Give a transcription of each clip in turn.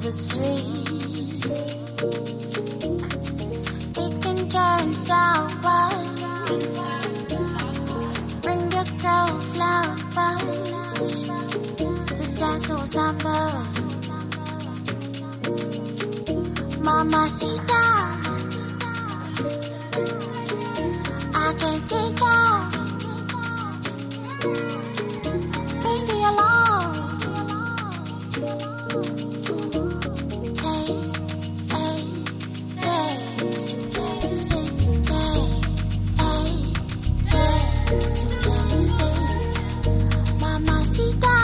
is sweet. It can turn sour. Bring the girl flowers. This dance on samba. Mamacita, I can see ya. Bring me along. Hey, hey, dance to the music. Hey, hey, dance to the music. Mamacita.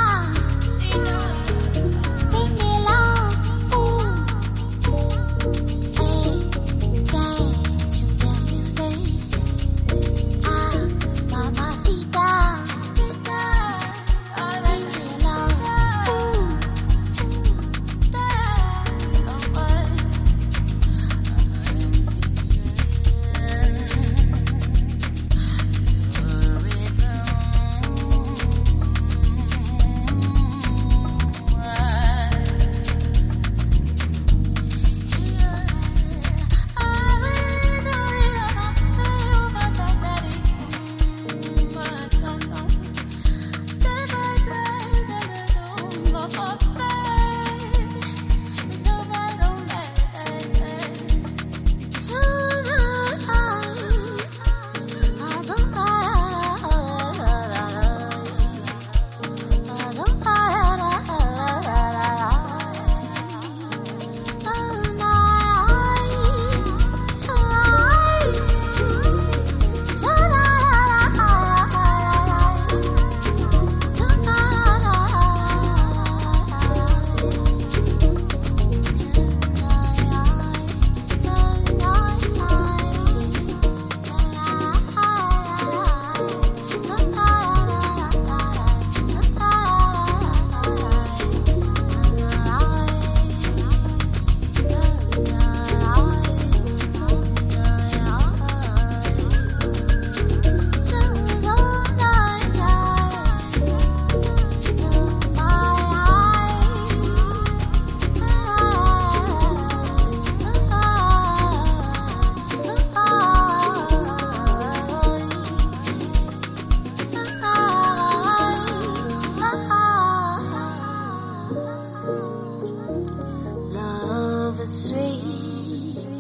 Sweet.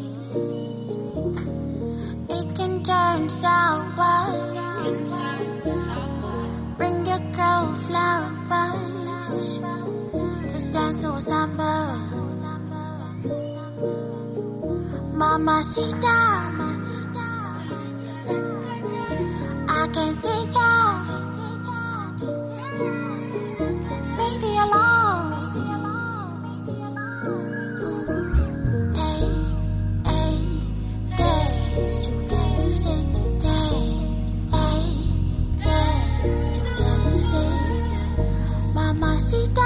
It can turn sour. Bring your girl flowers. Let's dance on samba. Mamacita, I can see ya. Bring me along. Dance to the music, dance, hey, dance to the music, Mamacita.